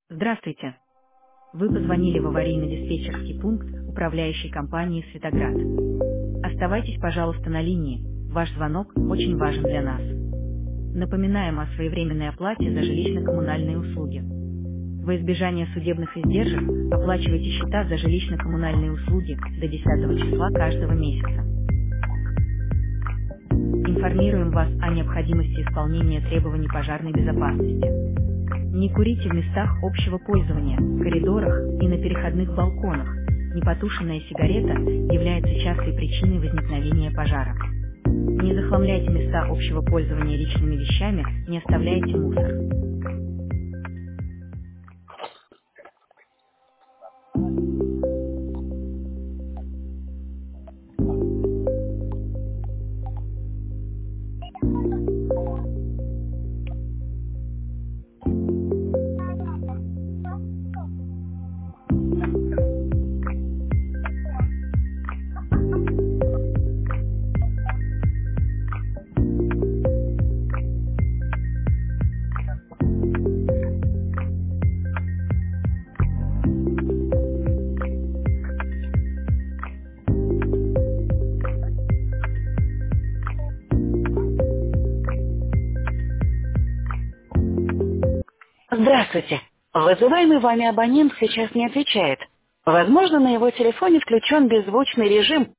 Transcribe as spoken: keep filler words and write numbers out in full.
Здравствуйте. Вы позвонили в аварийно-диспетчерский пункт управляющей компании «Светоград». Оставайтесь, пожалуйста, на линии. Ваш звонок очень важен для нас. Напоминаем о своевременной оплате за жилищно-коммунальные услуги. Во избежание судебных издержек оплачивайте счета за жилищно-коммунальные услуги до десятого числа каждого месяца. Информируем вас о необходимости исполнения требований пожарной безопасности. Не курите в местах общего пользования, коридорах и на переходных балконах. Непотушенная сигарета является частой причиной возникновения пожара. Не захламляйте места общего пользования личными вещами, не оставляйте мусор. Здравствуйте. Вызываемый вами абонент сейчас не отвечает. Возможно, на его телефоне включен беззвучный режим